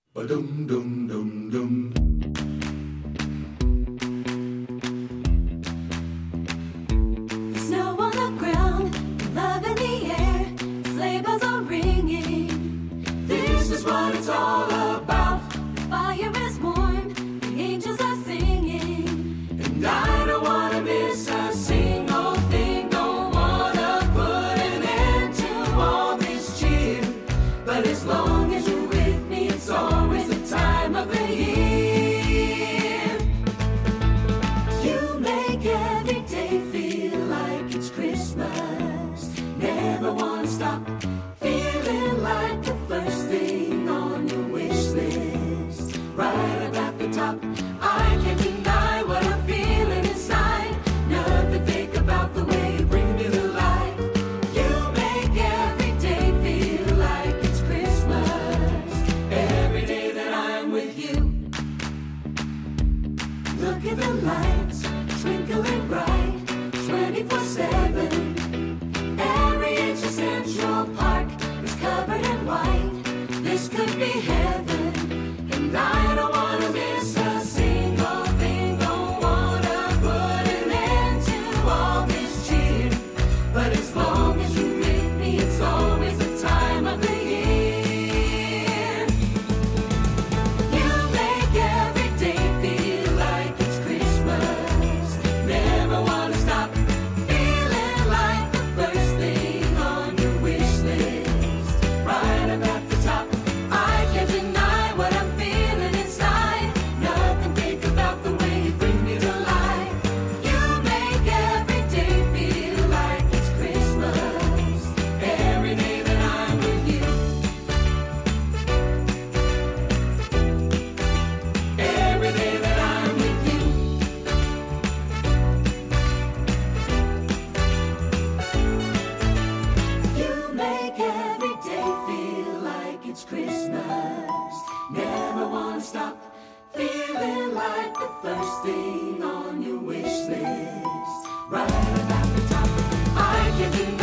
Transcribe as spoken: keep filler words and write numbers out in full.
Ba-dum dum dum dum. Snow on the ground, love in the air, sleigh bells are ringing. This is what it's all about. The fire is warm, the angels are singing, and I don't wanna miss a single thing. Don't wanna put an end to all this cheer, but as long as you're with me, it's always the time of the year. You make every day feel like it's Christmas. Never wanna stop feeling like the first thing on your wish list. Right up at the top, I can't deny what I'm feeling inside. Nothing fake about the way you bring me to life. You make every day feel like it's Christmas. Every day that I'm with you. Look at the lights, twinkling bright, twenty-four seven. Every inch of Central Park is covered in white. This could be heaven, and I don't wanna miss a single thing. Don't wanna put an end to all this cheer, but as long as you're with me, it's always the time of the year. You make every day feel like it's Christmas. Never wanna stop feeling like the first thing on your wish list. Right up at the top, I can't deny what I'm feeling inside. Nothing fake about the way you bring me to life. You make every day feel like it's Christmas. Every day that I'm with you. Every day that I'm with you. You make every day feel like it's Christmas. Never wanna stop feeling like the first thing on your wish list. Right up at the top, I can't deny